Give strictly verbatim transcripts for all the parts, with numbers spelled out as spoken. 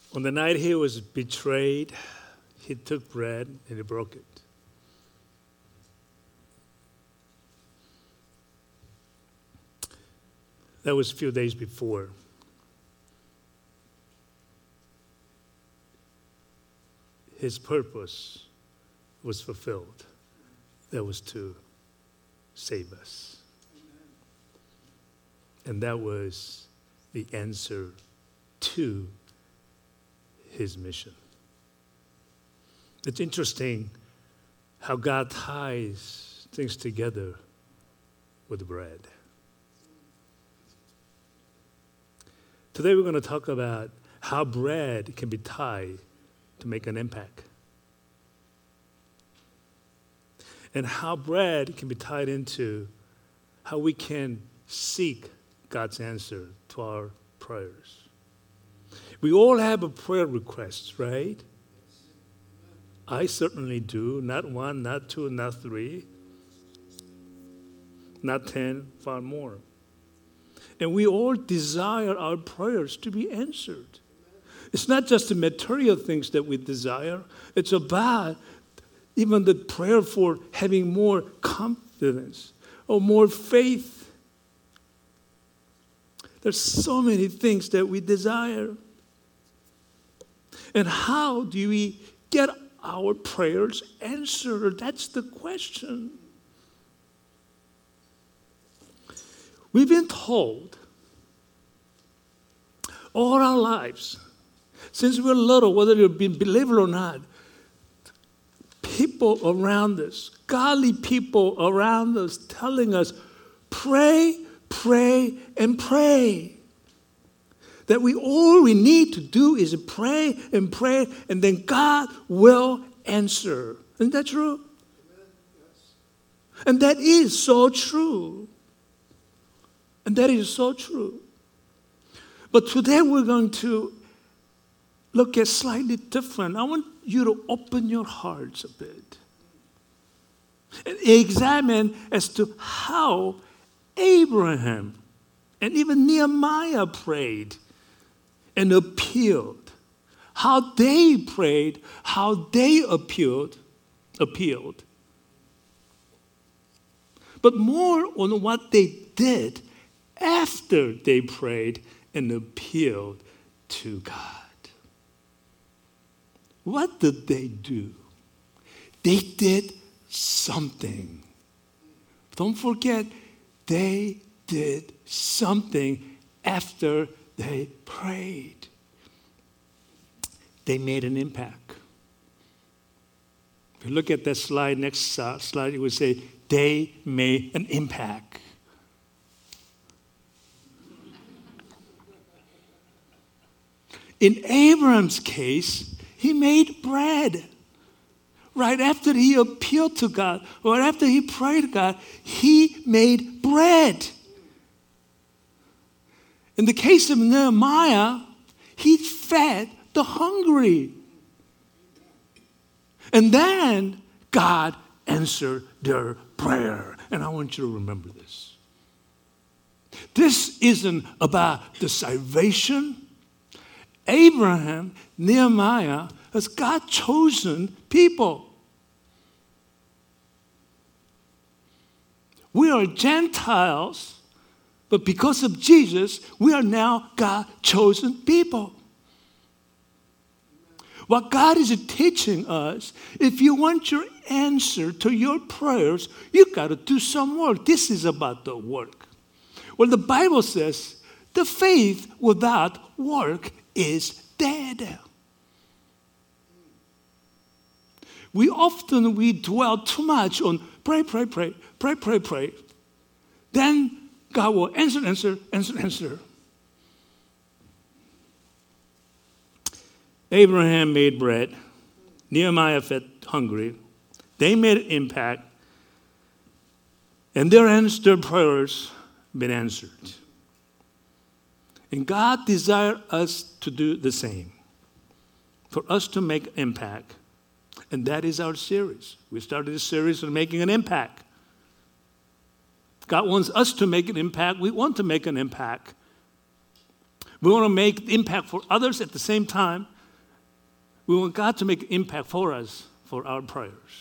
On the night he was betrayed, he took bread and he broke it. That was a few days before. His purpose was fulfilled. That was to save us. And that was the answer to his mission. It's interesting how God ties things together with bread. Today we're going to talk about how bread can be tied to make an impact. And how bread can be tied into how we can seek God's answer to our prayers. We all have a prayer request, right? I certainly do. Not one, not two, not three, not ten, far more. And we all desire our prayers to be answered. It's not just the material things that we desire. It's about even the prayer for having more confidence or more faith. There's so many things that we desire. And how do we get our prayers answered? That's the question. We've been told all our lives, since we're little, whether you've been believer or not, people around us, godly people around us telling us, pray, pray, and pray. That we all we need to do is pray and pray, and then God will answer. Isn't that true? And that is so true. And that is so true. But today we're going to look at slightly different. I want you to open your hearts a bit and examine as to how Abraham and even Nehemiah prayed and appealed. How they prayed, how they appealed, appealed. But more on what they did after they prayed and appealed to God. What did they do? They did something. Don't forget, they did something after they prayed. They made an impact. If you look at that slide, next slide, it would say, they made an impact. In Abraham's case, he made bread. Right after he appealed to God, or after he prayed to God, he made bread. In the case of Nehemiah, he fed the hungry. And then God answered their prayer. And I want you to remember this. This isn't about the salvation. Abraham, Nehemiah, has God chosen people. We are Gentiles, but because of Jesus, we are now God chosen people. What God is teaching us, if you want your answer to your prayers, you got to do some work. This is about the work. Well, the Bible says, the faith without work is dead. We often, we dwell too much on pray, pray, pray, pray, pray, pray. Then God will answer, answer, answer, answer. Abraham made bread. Nehemiah fed hungry. They made an impact. And their answered prayers been answered. And God desires us to do the same. For us to make impact. And that is our series. We started this series on making an impact. God wants us to make an impact. We want to make an impact. We want to make impact for others at the same time. We want God to make an impact for us, for our prayers.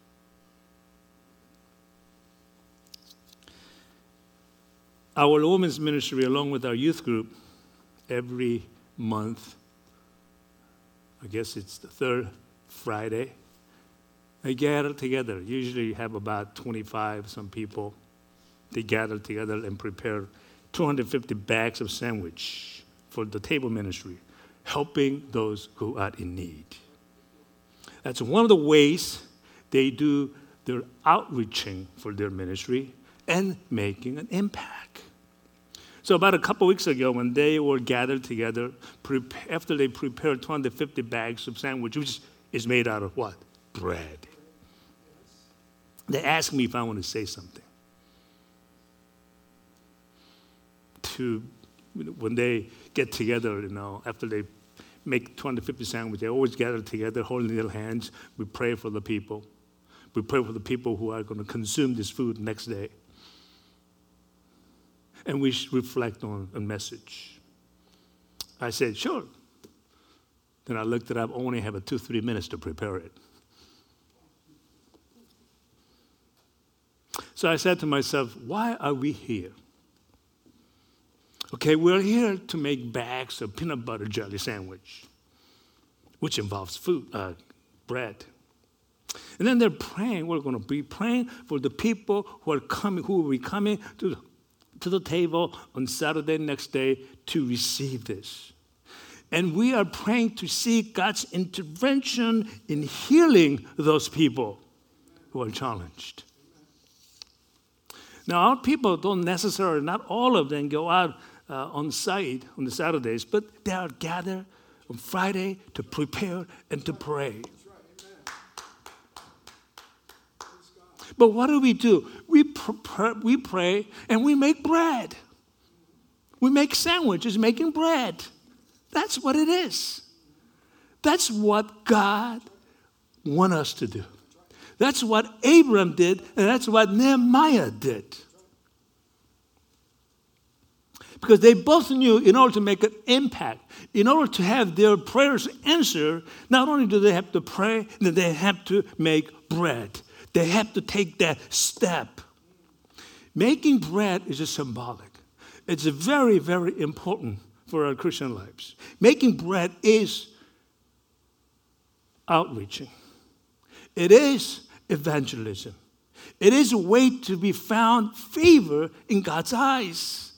Our women's ministry, along with our youth group, every month, I guess it's the third Friday, they gather together. Usually you have about twenty-five, some people. They gather together and prepare two hundred fifty bags of sandwich for the table ministry, helping those who are in need. That's one of the ways they do their outreaching for their ministry and making an impact. So about a couple weeks ago, when they were gathered together, after they prepared two hundred fifty bags of sandwich, which is made out of what? Bread. They asked me if I want to say something. To, when they get together, you know, after they make two hundred fifty sandwiches, they always gather together, holding their hands. We pray for the people. We pray for the people who are going to consume this food next day. And we reflect on a message. I said, sure. Then I looked it up. I only have a two, three minutes to prepare it. So I said to myself, why are we here? Okay, we're here to make bags of peanut butter jelly sandwich, which involves food, uh, bread. And then they're praying. We're going to be praying for the people who are coming, who will be coming to the, to the table on Saturday next day to receive this. And we are praying to see God's intervention in healing those people who are challenged. Now, our people don't necessarily, not all of them go out uh, on site on the Saturdays, but they are gathered on Friday to prepare and to pray. But what do we do? We, pr- we pray and we make bread. We make sandwiches making bread. That's what it is. That's what God wants us to do. That's what Abraham did, and that's what Nehemiah did. Because they both knew in order to make an impact, in order to have their prayers answered, not only do they have to pray, but they have to make bread. They have to take that step. Making bread is just symbolic. It's very, very important for our Christian lives. Making bread is outreaching. It is evangelism. It is a way to be found favor in God's eyes.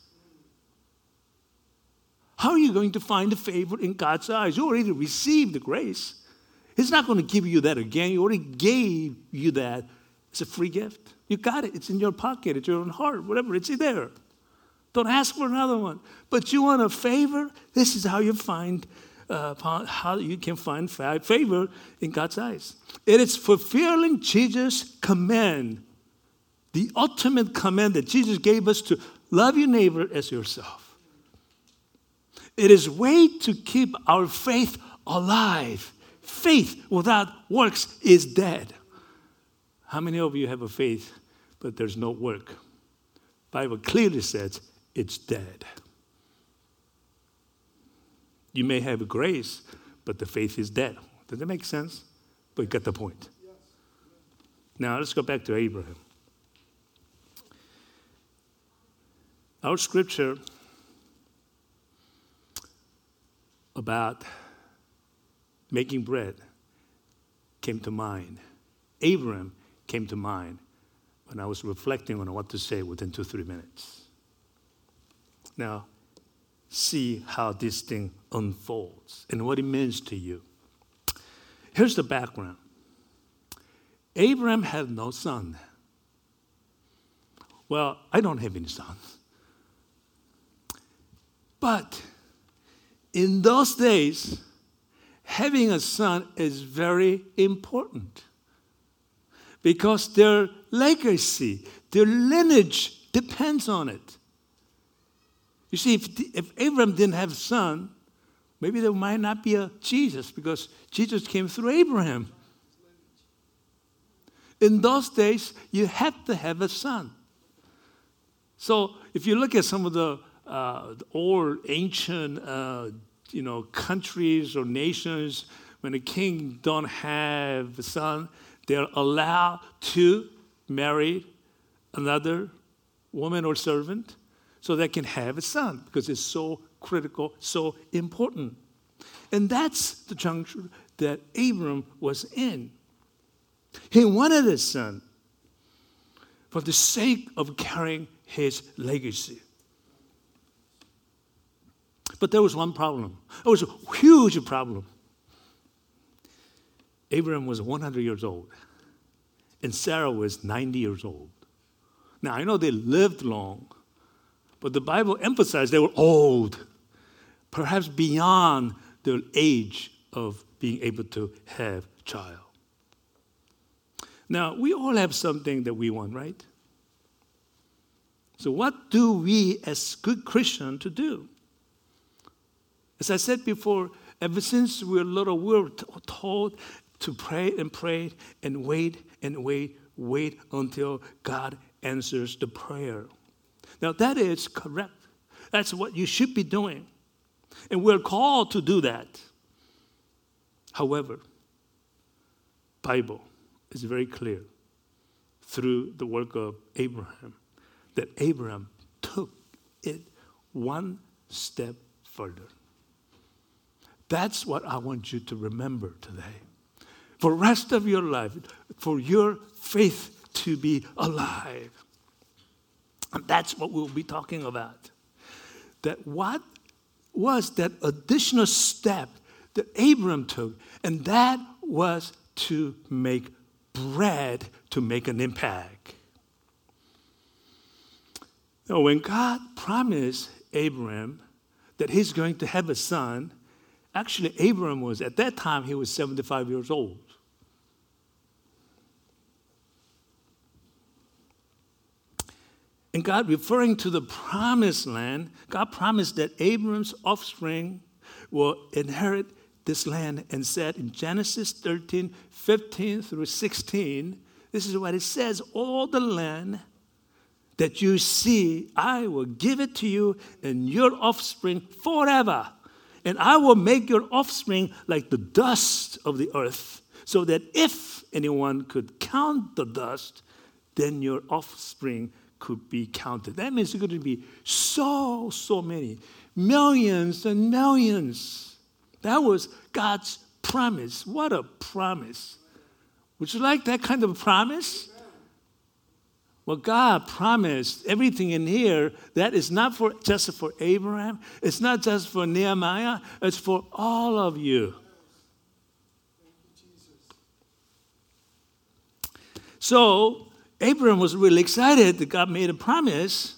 How are you going to find the favor in God's eyes? You already received the grace. He's not going to give you that again. He already gave you that. It's a free gift. You got it. It's in your pocket. It's in your own heart. Whatever. It's there. Don't ask for another one. But you want a favor? This is how you find uh, how you can find favor in God's eyes. It is fulfilling Jesus' command, the ultimate command that Jesus gave us to love your neighbor as yourself. It is a way to keep our faith alive. Faith without works is dead. How many of you have a faith, but there's no work? The Bible clearly says it's dead. You may have a grace, but the faith is dead. Does that make sense? But you get the point. Now let's go back to Abraham. Our scripture about making bread came to mind. Abraham came to mind when I was reflecting on what to say within two, three minutes. Now, see how this thing unfolds and what it means to you. Here's the background. Abraham had no son. Well, I don't have any sons. But in those days, having a son is very important because their legacy, their lineage depends on it. You see, if, if Abraham didn't have a son, maybe there might not be a Jesus because Jesus came through Abraham. In those days, you had to have a son. So if you look at some of the, uh, the old ancient uh, you know, countries or nations, when a king don't have a son, they're allowed to marry another woman or servant so they can have a son because it's so critical, so important. And that's the juncture that Abram was in. He wanted a son for the sake of carrying his legacy. But there was one problem. It was a huge problem. Abraham was one hundred years old, and Sarah was ninety years old. Now, I know they lived long, but the Bible emphasized they were old, perhaps beyond the age of being able to have a child. Now, we all have something that we want, right? So what do we as good Christians to do? As I said before, ever since we were little, we were t- told to pray and pray and wait and wait, wait until God answers the prayer. Now, that is correct. That's what you should be doing. And we're called to do that. However, Bible is very clear through the work of Abraham that Abraham took it one step further. That's what I want you to remember today. For the rest of your life, for your faith to be alive. And that's what we'll be talking about. That what was that additional step that Abraham took, and that was to make bread to make an impact. Now, when God promised Abraham that he's going to have a son, actually Abraham was, at that time, he was seventy-five years old. And God, referring to the promised land, God promised that Abraham's offspring will inherit this land, and said in Genesis thirteen, fifteen through sixteen, this is what it says: all the land that you see, I will give it to you and your offspring forever. And I will make your offspring like the dust of the earth, so that if anyone could count the dust, then your offspring could be counted. That means it's going to be so, so many, millions and millions. That was God's promise. What a promise. Would you like that kind of promise? Well, God promised everything in here that is not for just for Abraham. It's not just for Nehemiah. It's for all of you. So Abraham was really excited that God made a promise.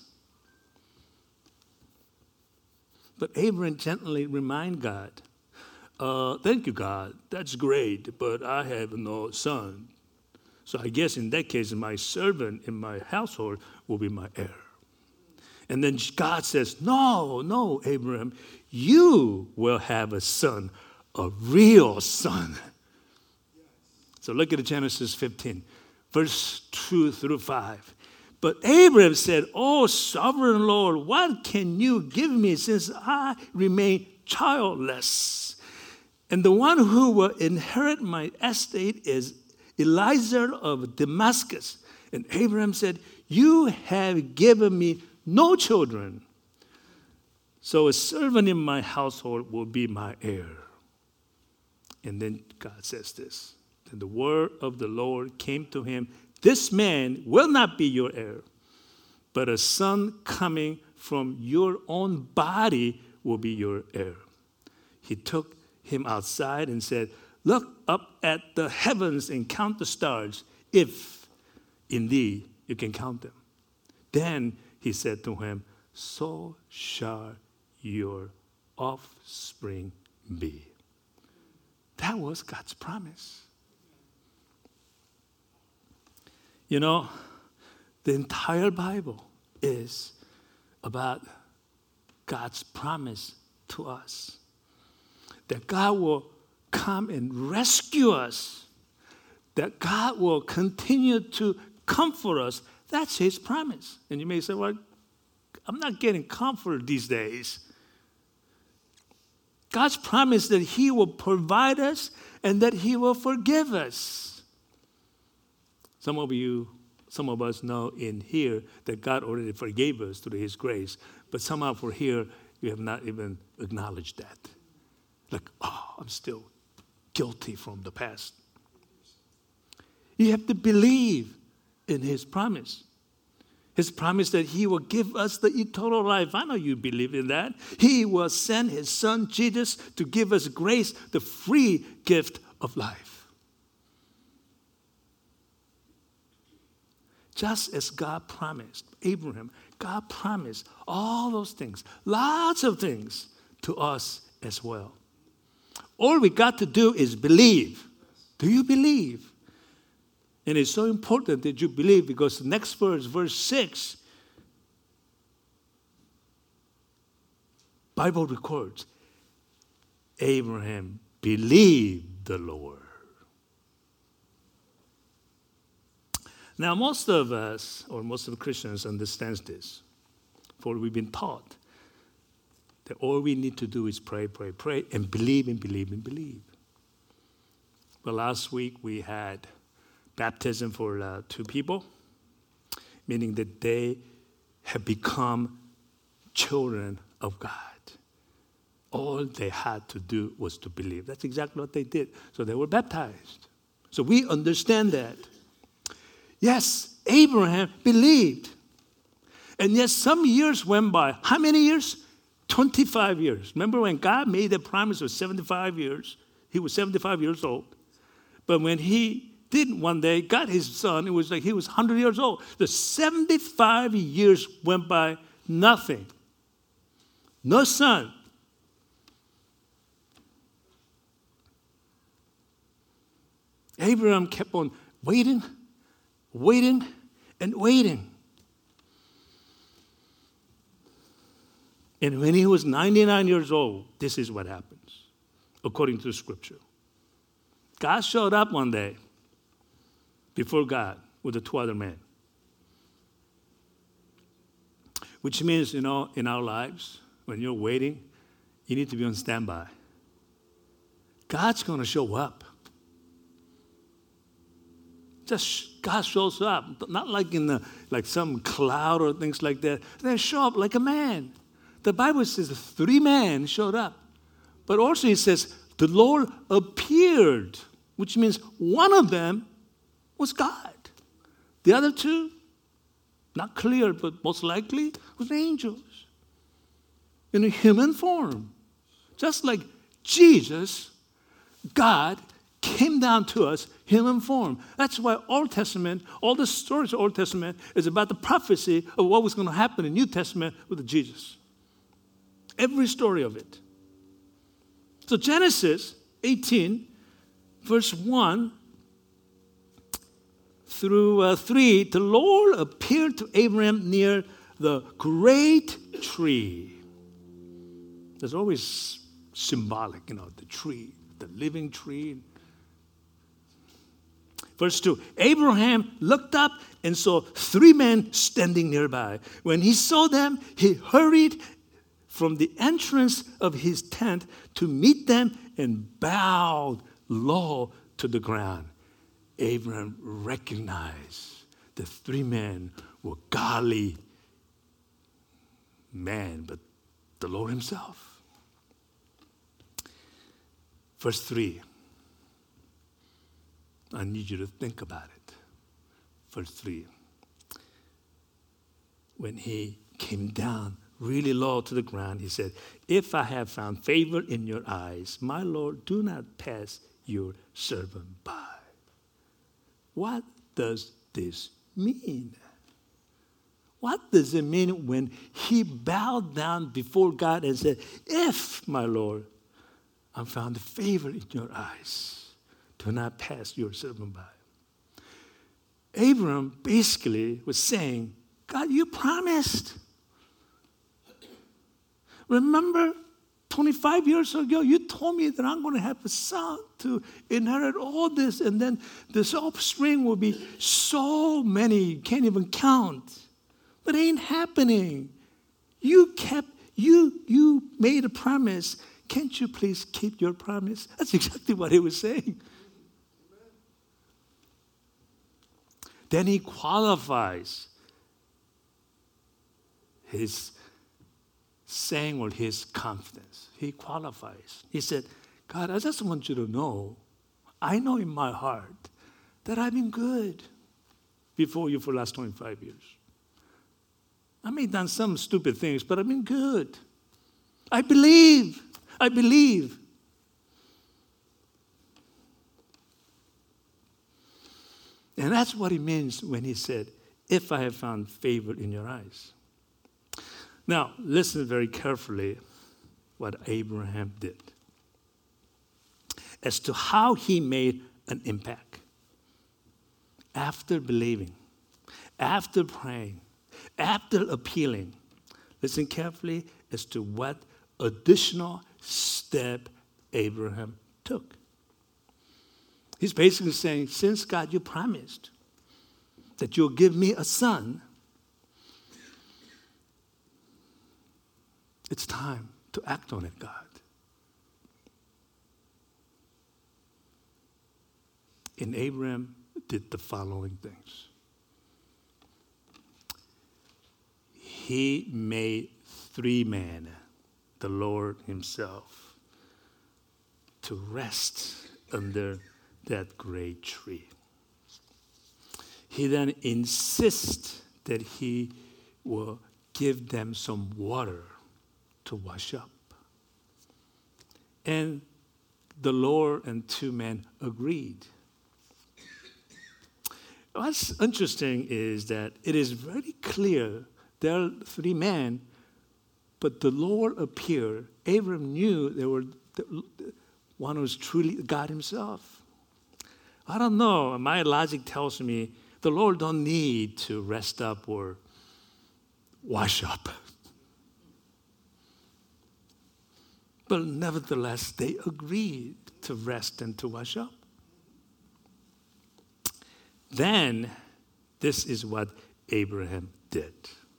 But Abraham gently reminded God, uh, thank you, God. That's great, but I have no son. So I guess in that case, my servant in my household will be my heir. And then God says, no, no, Abraham, you will have a son, a real son. So look at Genesis fifteen, verse two through five. But Abraham said, oh, sovereign Lord, what can you give me since I remain childless? And the one who will inherit my estate is Eliezer of Damascus. And Abraham said, you have given me no children, so a servant in my household will be my heir. And then God says this, then the word of the Lord came to him, this man will not be your heir, but a son coming from your own body will be your heir. He took him outside and said, look up at the heavens and count the stars, if indeed you can count them. Then he said to him, so shall your offspring be. That was God's promise. You know, the entire Bible is about God's promise to us. That God will come and rescue us. That God will continue to comfort us. That's his promise. And you may say, well, I'm not getting comfort these days. God's promise that he will provide us and that he will forgive us. Some of you, some of us know in here that God already forgave us through his grace. But somehow for here, we have not even acknowledged that. Like, oh, I'm still guilty from the past. You have to believe in his promise. His promise that he will give us the eternal life. I know you believe in that. He will send his son Jesus to give us grace, the free gift of life. Just as God promised Abraham, God promised all those things, lots of things to us as well. All we got to do is believe. Do you believe? And it's so important that you believe because the next verse, verse six, Bible records, Abraham believed the Lord. Now, most of us, or most of the Christians, understands this. For we've been taught that all we need to do is pray, pray, pray, and believe and believe and believe. But last week we had baptism for uh, two people, meaning that they have become children of God. All they had to do was to believe. That's exactly what they did. So they were baptized. So we understand that. Yes, Abraham believed. And yes, some years went by. How many years? twenty-five years. Remember when God made the promise of seventy-five years? He was seventy-five years old. But when he did one day, got his son, it was like he was one hundred years old. The seventy-five years went by, nothing. No son. Abraham kept on waiting, waiting, and waiting. And when he was ninety-nine years old, this is what happens, according to the scripture. God showed up one day before God with the two other men. Which means, you know, in our lives, when you're waiting, you need to be on standby. God's going to show up. Just God shows up, not like in the, like some cloud or things like that. They show up like a man. The Bible says three men showed up. But also it says the Lord appeared, which means one of them was God. The other two, not clear, but most likely, was angels in a human form. Just like Jesus, God came down to us human form. That's why Old Testament, all the stories of Old Testament is about the prophecy of what was going to happen in New Testament with Jesus. Every story of it. So Genesis eighteen, verse one through uh, three, the Lord appeared to Abraham near the great tree. There's always symbolic, you know, the tree, the living tree. Verse two, Abraham looked up and saw three men standing nearby. When he saw them, he hurried from the entrance of his tent to meet them and bowed low to the ground. Abraham recognized the three men were godly men, but the Lord himself. Verse three. I need you to think about it. Verse three. When he came down really low to the ground, he said, if I have found favor in your eyes, my Lord, do not pass your servant by. What does this mean? What does it mean when he bowed down before God and said, if, my Lord, I found favor in your eyes, do not pass your servant by. Abram basically was saying, God, you promised. Remember, twenty-five years ago, you told me that I'm going to have a son to inherit all this, and then this offspring will be so many, you can't even count. But it ain't happening. You kept, you, you made a promise, can't you please keep your promise? That's exactly what he was saying. Then he qualifies his saying or his confidence. He qualifies. He said, God, I just want you to know, I know in my heart that I've been good before you for the last twenty-five years. I may have done some stupid things, but I've been good. I believe. I believe. And that's what he means when he said, if I have found favor in your eyes. Now, listen very carefully what Abraham did as to how he made an impact. After believing, after praying, after appealing, listen carefully as to what additional step Abraham took. He's basically saying, since God, you promised that you'll give me a son, it's time to act on it, God. And Abraham did the following things. He made three men, the Lord himself, to rest under that great tree. He then insists that he will give them some water to wash up. And the Lord and two men agreed. What's interesting is that it is very clear there are three men, but the Lord appeared. Abraham knew they were the one who was truly God himself. I don't know. My logic tells me the Lord don't need to rest up or wash up. But nevertheless, they agreed to rest and to wash up. Then, this is what Abraham did.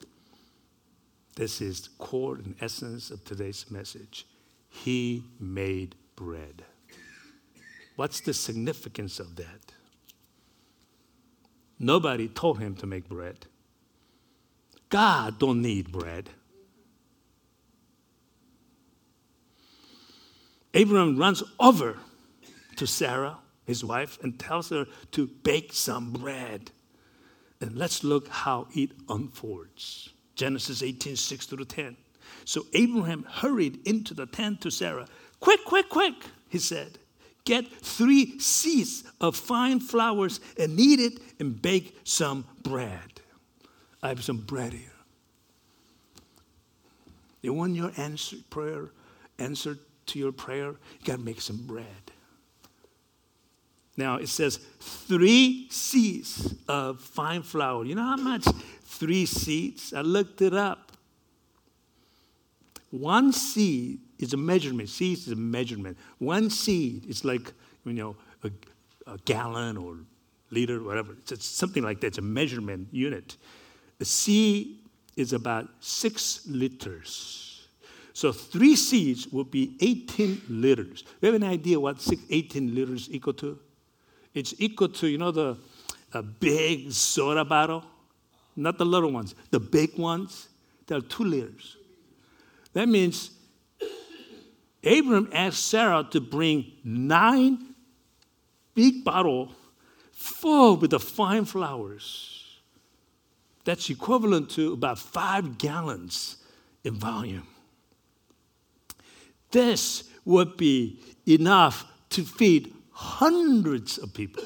This is the core and essence of today's message. He made bread. What's the significance of that? Nobody told him to make bread. God don't need bread. Abraham runs over to Sarah, his wife, and tells her to bake some bread. And let's look how it unfolds. Genesis eighteen, six through ten. So Abraham hurried into the tent to Sarah. Quick, quick, quick, he said. Get three seahs of fine flours and knead it and bake some bread. I have some bread here. You want your answer prayer, answer to your prayer, you got to make some bread. Now it says three seahs of fine flour. You know how much three seahs? I looked it up. One seed is a measurement. Seed is a measurement. One seed is like, you know, a, a gallon or liter, whatever. It's something like that. It's a measurement unit. A seed is about six liters. So three seeds will be eighteen liters. We have an idea what six, eighteen liters equal to? It's equal to, you know, the a big soda bottle? Not the little ones. The big ones, they're two liters. That means Abram asked Sarah to bring nine big bottles full with the fine flours. That's equivalent to about five gallons in volume. This would be enough to feed hundreds of people.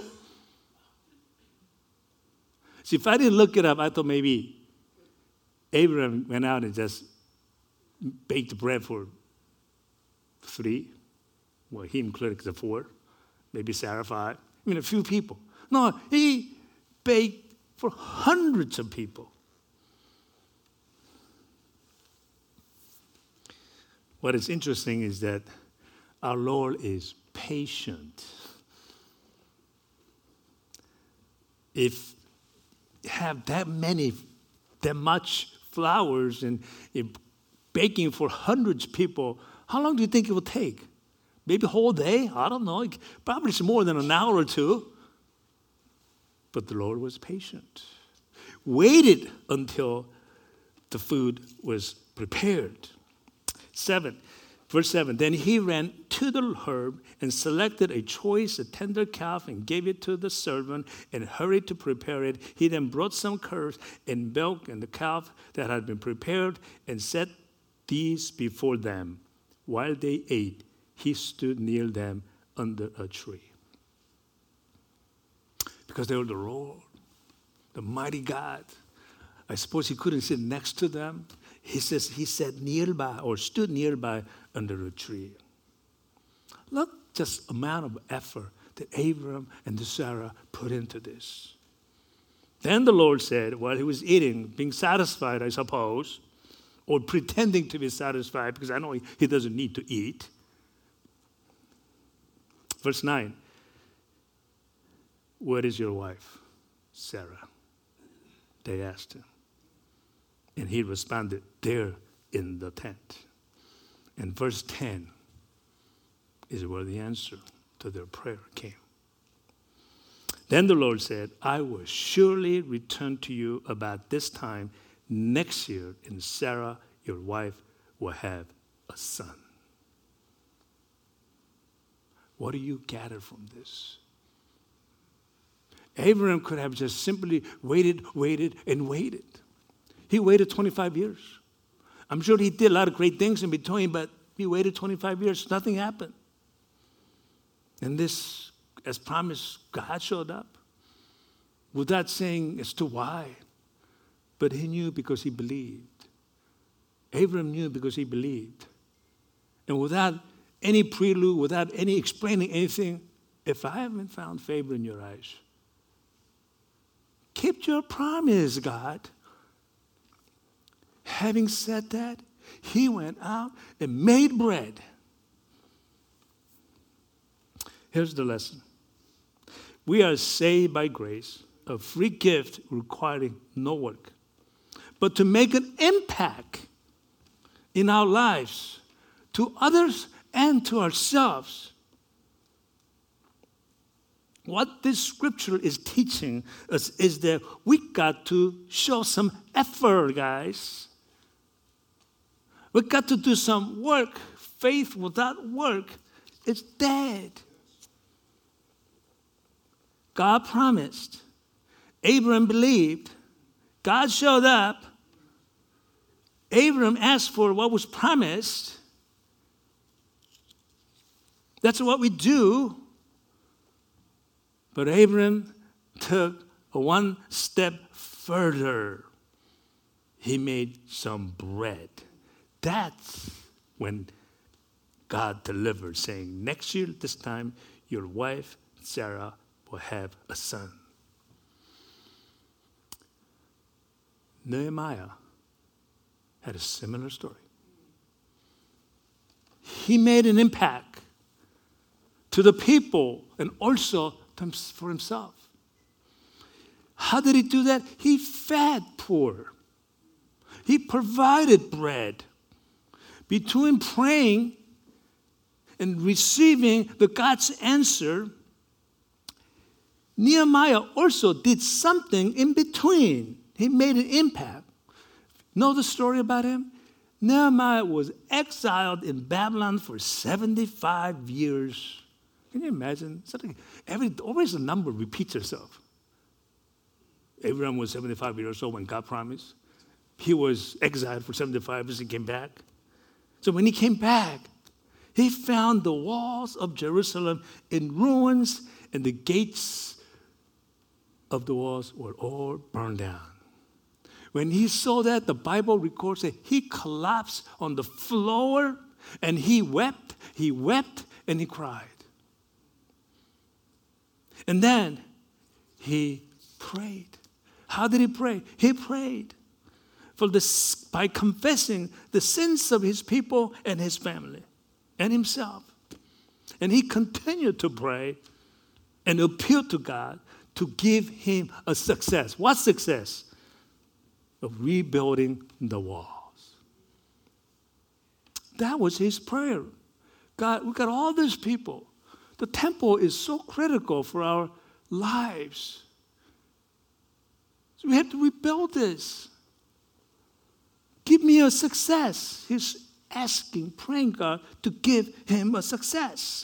See, if I didn't look it up, I thought maybe Abraham went out and just baked bread for three. Well, he included the four. Maybe Sarah five. I mean, a few people. No, he baked for hundreds of people. What is interesting is that our Lord is patient. If you have that many, that much flowers and baking for hundreds of people, How long do you think it will take? Maybe a whole day? I don't know. Probably it's more than an hour or two. But the Lord was patient. Waited until the food was prepared. Seven. Verse seven, then he ran to the herd and selected a choice, a tender calf, and gave it to the servant and hurried to prepare it. He then brought some curds and milk and the calf that had been prepared and set these before them. While they ate, he stood near them under a tree. Because they were the Lord, the mighty God. I suppose he couldn't sit next to them. He says he sat nearby or stood nearby under a tree. Look, just amount of effort that Abram and Sarah put into this. Then the Lord said, while he was eating, being satisfied, I suppose, or pretending to be satisfied, because I know he, he doesn't need to eat. Verse nine, where is your wife, Sarah? They asked him. And he responded, there in the tent. And verse ten is where the answer to their prayer came. Then the Lord said, I will surely return to you about this time next year, and Sarah, your wife, will have a son. What do you gather from this? Abraham could have just simply waited, waited, and waited. He waited twenty-five years. I'm sure he did a lot of great things in between, but he waited twenty-five years. Nothing happened. And this, as promised, God showed up without saying as to why. But he knew because he believed. Abraham knew because he believed. And without any prelude, without any explaining anything, if I haven't found favor in your eyes, keep your promise, God. Having said that, he went out and made bread. Here's the lesson. We are saved by grace, a free gift requiring no work. But to make an impact in our lives, to others and to ourselves, what this scripture is teaching us is that we got to show some effort, guys. We got to do some work. Faith without work is dead. God promised. Abraham believed. God showed up. Abraham asked for what was promised. That's what we do. But Abraham took one step further. He made some bread. That's when God delivered, saying, next year, this time, your wife, Sarah, will have a son. Nehemiah had a similar story. He made an impact to the people and also for himself. How did he do that? He fed poor. He provided bread. Between praying and receiving the God's answer, Nehemiah also did something in between. He made an impact. Know the story about him? Nehemiah was exiled in Babylon for seventy-five years. Can you imagine? Something, every, always a number repeats itself. Abraham was seventy-five years old when God promised. He was exiled for seventy-five years and came back. So when he came back, he found the walls of Jerusalem in ruins and the gates of the walls were all burned down. When he saw that, the Bible records that he collapsed on the floor and he wept, he wept and he cried. And then he prayed. How did he pray? He prayed for the, by confessing the sins of his people and his family and himself. And he continued to pray and appeal to God to give him a success. What success? Of rebuilding the walls. That was his prayer. God, we got all these people. The temple is so critical for our lives. So we have to rebuild this. Give me a success. He's asking, praying God to give him a success.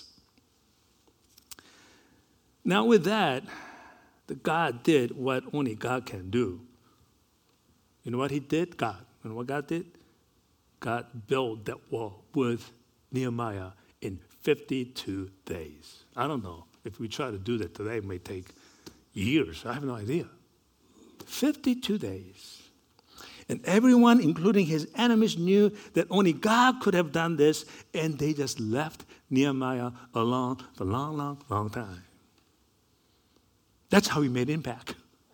Now with that, the God did what only God can do. You know what he did? God. You know what God did? God built that wall with Nehemiah in fifty-two days. I don't know. If we try to do that today, it may take years. I have no idea. fifty-two days. And everyone, including his enemies, knew that only God could have done this, and they just left Nehemiah alone for a long, long, long time. That's how he made impact.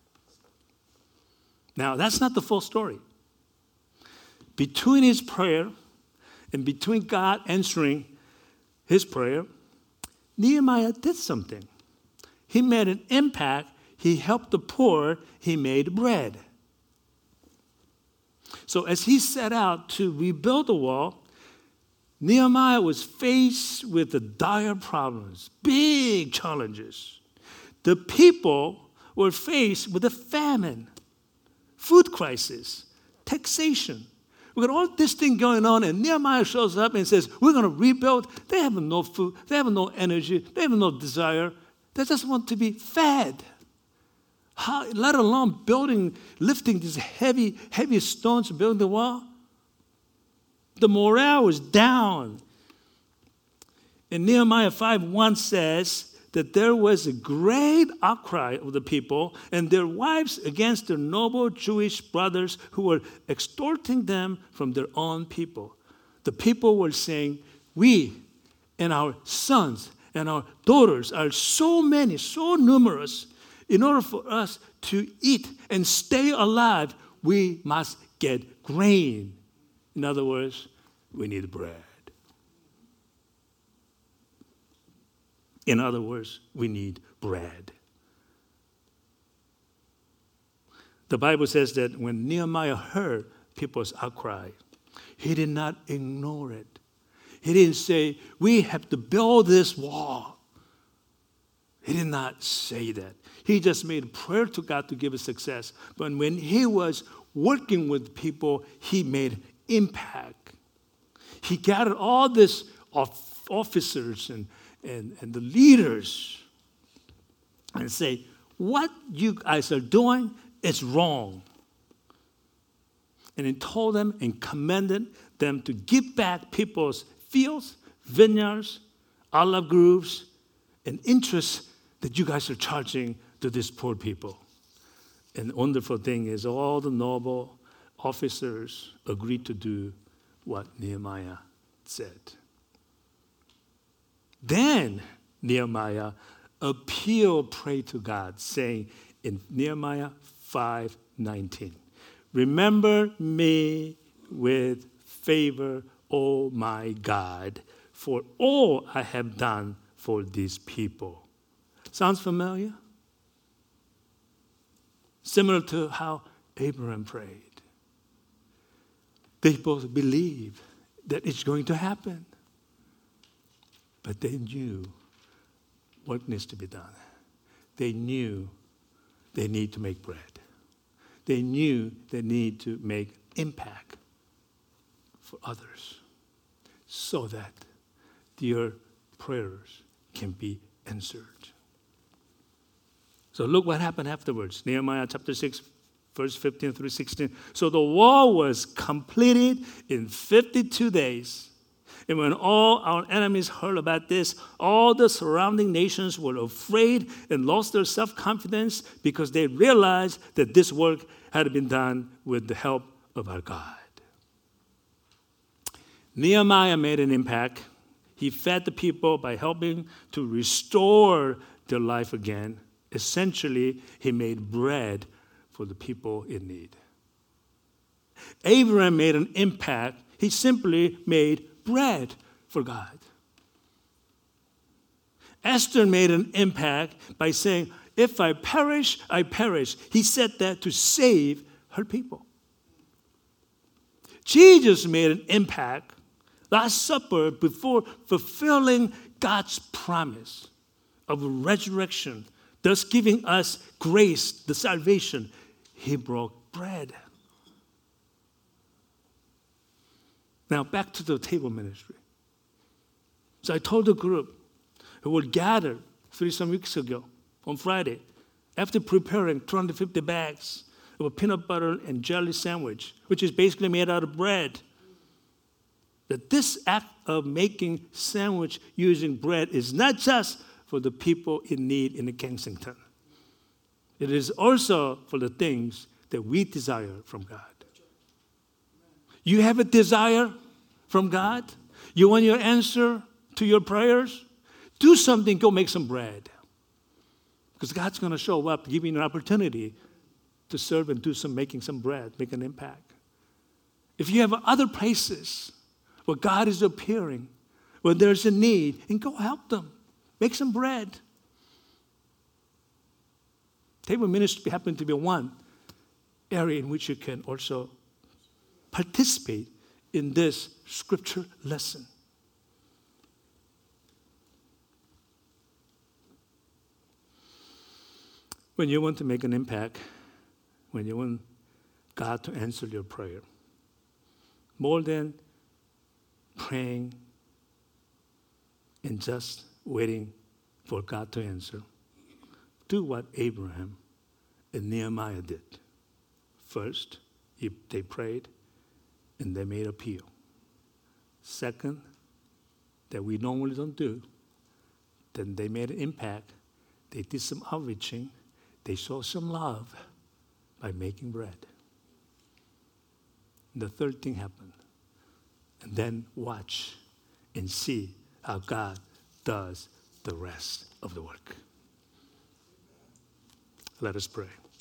Now, that's not the full story. Between his prayer and between God answering his prayer, Nehemiah did something. He made an impact. He helped the poor. He made bread. So as he set out to rebuild the wall, Nehemiah was faced with the dire problems, big challenges. The people were faced with a famine, food crisis, taxation. We got all this thing going on, and Nehemiah shows up and says, we're going to rebuild. They have no food. They have no energy. They have no desire. They just want to be fed. How, let alone building, lifting these heavy, heavy stones to build the wall. The morale was down. And Nehemiah five one says that there was a great outcry of the people and their wives against their noble Jewish brothers who were extorting them from their own people. The people were saying, we and our sons and our daughters are so many, so numerous. In order for us to eat and stay alive, we must get grain. In other words, we need bread. In other words, we need bread. The Bible says that when Nehemiah heard people's outcry, he did not ignore it. He didn't say, we have to build this wall. He did not say that. He just made a prayer to God to give us success. But when he was working with people, he made impact. He gathered all these officers and, and, and the leaders and say, what you guys are doing is wrong. And he told them and commanded them to give back people's fields, vineyards, olive groves, and interests that you guys are charging to these poor people. And the wonderful thing is all the noble officers agreed to do what Nehemiah said. Then Nehemiah appealed, prayed to God, saying in Nehemiah five nineteen, remember me with favor, O my God, for all I have done for these people. Sounds familiar? Similar to how Abraham prayed. They both believed that it's going to happen. But they knew what needs to be done. They knew they need to make bread. They knew they need to make impact for others so that their prayers can be answered. So look what happened afterwards. Nehemiah chapter six, verse fifteen through sixteen. So the wall was completed in fifty-two days. And when all our enemies heard about this, all the surrounding nations were afraid and lost their self-confidence because they realized that this work had been done with the help of our God. Nehemiah made an impact. He fed the people by helping to restore their life again. Essentially, he made bread for the people in need. Abraham made an impact. He simply made bread for God. Esther made an impact by saying, if I perish, I perish. He said that to save her people. Jesus made an impact Last Supper, before fulfilling God's promise of resurrection, thus giving us grace, the salvation, he broke bread. Now back to the table ministry. So I told the group who would gather three some weeks ago on Friday, after preparing two hundred fifty bags of a peanut butter and jelly sandwich, which is basically made out of bread, that this act of making sandwich using bread is not just for the people in need in Kensington. It is also for the things that we desire from God. You have a desire from God? You want your answer to your prayers? Do something, go make some bread. Because God's going to show up, give you an opportunity to serve and do some, making some bread, make an impact. If you have other places where God is appearing, where there's a need, and go help them. Make some bread. Table ministry happens to be one area in which you can also participate in this scripture lesson. When you want to make an impact, when you want God to answer your prayer, more than praying and just waiting for God to answer, do what Abraham and Nehemiah did. First, they prayed and they made appeal. Second, that we normally don't do, then they made an impact. They did some outreaching. They showed some love by making bread. The third thing happened. And then watch and see how God does the rest of the work. Let us pray.